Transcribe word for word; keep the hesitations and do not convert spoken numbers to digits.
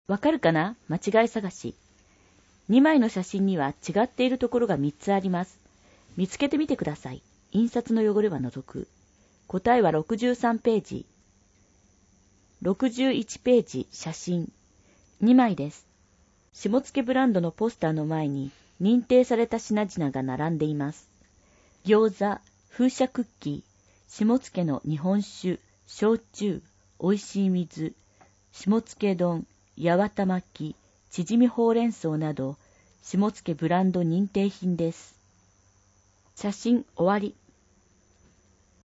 わかるかな？間違い探し。にまいの写真には違っているところがみっつあります。見つけてみてください。印刷の汚れは除く。答えはろくじゅうさんページ。ろくじゅういちページ、写真。にまいです。下野ブランドのポスターの前に認定された品々が並んでいます。餃子、風車クッキー、下野の日本酒、焼酎、おいしい水、下野丼、八幡巻き、チヂミほうれん草など、下野ブランド認定品です。写真終わり。